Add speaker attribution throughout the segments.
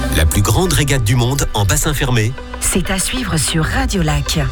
Speaker 1: La plus grande régate du monde en bassin fermé.
Speaker 2: C'est à suivre sur Radio Lac.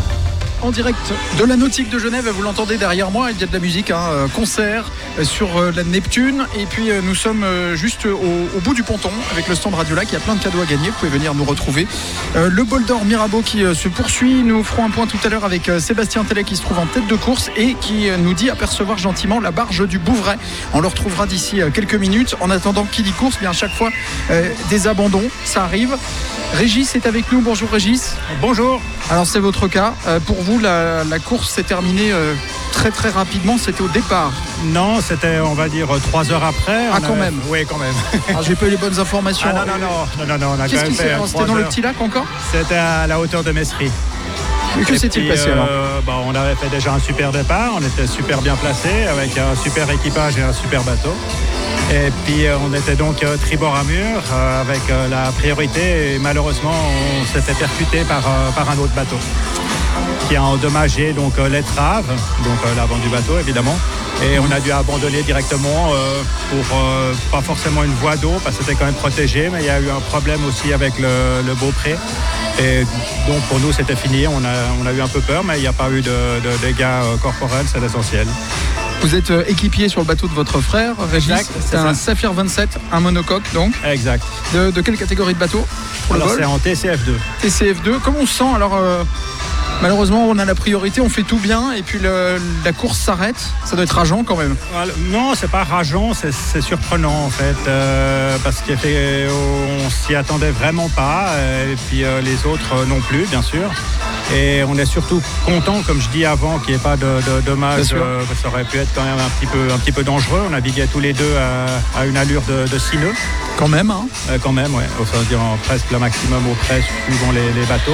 Speaker 3: En direct de la Nautique de Genève, vous l'entendez derrière moi, il y a de la musique, concert sur la Neptune. Et puis nous sommes juste au bout du ponton avec le stand Radio Lac. Il y a plein de cadeaux à gagner, vous pouvez venir nous retrouver. Le bol d'or Mirabeau qui se poursuit. Nous ferons un point tout à l'heure avec Sébastien Tellet qui se trouve en tête de course et qui nous dit apercevoir gentiment la barge du Bouvray. On le retrouvera d'ici quelques minutes. En attendant, qui dit course, bien à chaque fois des abandons, ça arrive. Régis est avec nous, bonjour Régis.
Speaker 4: Bonjour.
Speaker 3: Alors c'est votre cas, pour vous la course s'est terminée très très rapidement, c'était au départ?
Speaker 4: Non, c'était on va dire 3 heures après.
Speaker 3: Quand même.
Speaker 4: Oui, quand même.
Speaker 3: Alors j'ai pas eu les bonnes informations.
Speaker 4: Non, on a
Speaker 3: Qu'est-ce
Speaker 4: quand même
Speaker 3: qui s'est
Speaker 4: fait
Speaker 3: passé? C'était dans le petit lac encore?
Speaker 4: C'était à la hauteur de Messery.
Speaker 3: Et que s'est-il passé alors?
Speaker 4: On avait fait déjà un super départ, on était super bien placés avec un super équipage et un super bateau. Et puis on était donc tribord à mur avec la priorité et malheureusement on s'était percuté par un autre bateau qui a endommagé donc l'étrave, donc l'avant du bateau évidemment. Et on a dû abandonner directement pour pas forcément une voie d'eau parce que c'était quand même protégé, mais il y a eu un problème aussi avec le Beaupré. Et donc pour nous c'était fini, on a eu un peu peur, mais il n'y a pas eu de dégâts corporels, c'est l'essentiel.
Speaker 3: Vous êtes équipier sur le bateau de votre frère, Régis.
Speaker 4: Exact,
Speaker 3: c'est un Saphir 27, un monocoque donc.
Speaker 4: Exact.
Speaker 3: De quelle catégorie de bateau pour
Speaker 4: alors,
Speaker 3: le vol?
Speaker 4: C'est en TCF2.
Speaker 3: TCF2, comment on se sent alors malheureusement, on a la priorité, on fait tout bien et puis la course s'arrête. Ça doit être rageant quand même.
Speaker 4: Non, c'est pas rageant, c'est surprenant en fait, parce qu'on s'y attendait vraiment pas, et puis les autres non plus, bien sûr. Et on est surtout content, comme je dis avant, qu'il n'y ait pas de dommages. Ça aurait pu être quand même un petit peu dangereux. On naviguait tous les deux à une allure de 6 nœuds.
Speaker 3: Quand même, hein.
Speaker 4: Quand même, ouais. Enfin, dire presque le maximum au près, suivant les bateaux.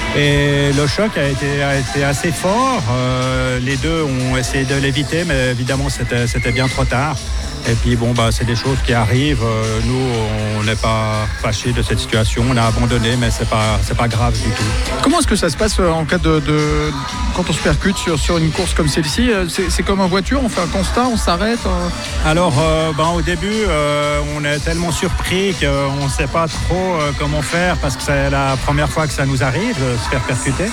Speaker 4: Et le choc a été assez fort. Les deux ont essayé de l'éviter, mais évidemment, c'était bien trop tard. Et puis c'est des choses qui arrivent. Nous, on n'est pas fâchés de cette situation. On a abandonné, mais c'est pas grave du tout.
Speaker 3: Comment est-ce que ça se passe en cas quand on se percute sur une course comme celle-ci? C'est comme en voiture, on fait un constat, on s'arrête?
Speaker 4: Alors, au début, on est tellement surpris qu'on ne sait pas trop comment faire parce que c'est la première fois que ça nous arrive de se faire percuter.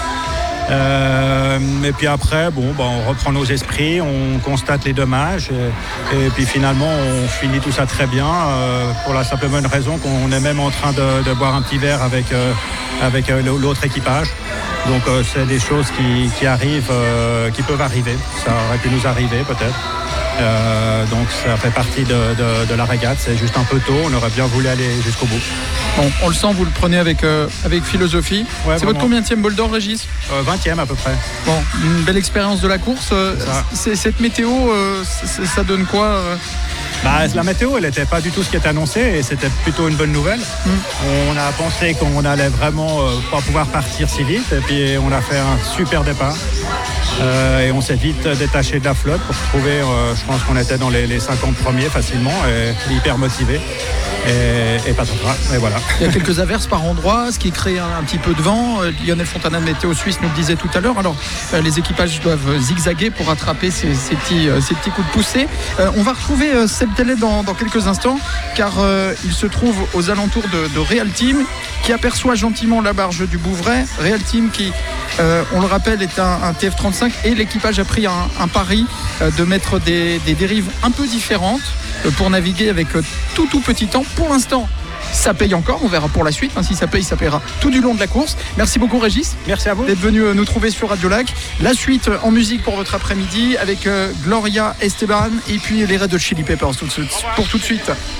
Speaker 4: Et puis après, on reprend nos esprits, on constate les dommages et puis finalement on finit tout ça très bien pour la simple bonne raison qu'on est même en train de boire un petit verre avec l'autre équipage. Donc c'est des choses qui arrivent, qui peuvent arriver. Ça aurait pu nous arriver peut-être. Donc ça fait partie de la régate, c'est juste un peu tôt, on aurait bien voulu aller jusqu'au bout.
Speaker 3: Bon, on le sent, vous le prenez avec philosophie. Ouais, c'est votre combienième bol d'or, Régis?
Speaker 4: 20e à peu près.
Speaker 3: Bon, une belle expérience de la course. Cette météo, ça donne quoi?
Speaker 4: La météo, elle n'était pas du tout ce qui était annoncé et c'était plutôt une bonne nouvelle. On a pensé qu'on allait vraiment pas pouvoir partir si vite et puis on a fait un super départ. Et on s'est vite détaché de la flotte pour trouver, je pense qu'on était dans les 50 premiers facilement et hyper motivés. Et pas trop grave, et voilà.
Speaker 3: Il y a quelques averses par endroits, ce qui crée un petit peu de vent. Lionel Fontana de Météo Suisse nous le disait tout à l'heure. Alors, les équipages doivent zigzaguer pour rattraper ces petits coups de poussée. On va retrouver Seb Tellet dans quelques instants, car il se trouve aux alentours de Real Team, qui aperçoit gentiment la barge du Bouvray. Real Team qui, on le rappelle, est un TF35 et l'équipage a pris un pari de mettre des dérives un peu différentes pour naviguer avec tout petit temps. Pour l'instant, ça paye encore, on verra pour la suite. Si ça paye, ça paiera tout du long de la course. Merci beaucoup Régis.
Speaker 4: Merci à vous
Speaker 3: d'être venu nous trouver sur Radio Lac. La suite en musique pour votre après-midi avec Gloria Esteban et puis les Red Hot Chili Peppers pour tout de suite.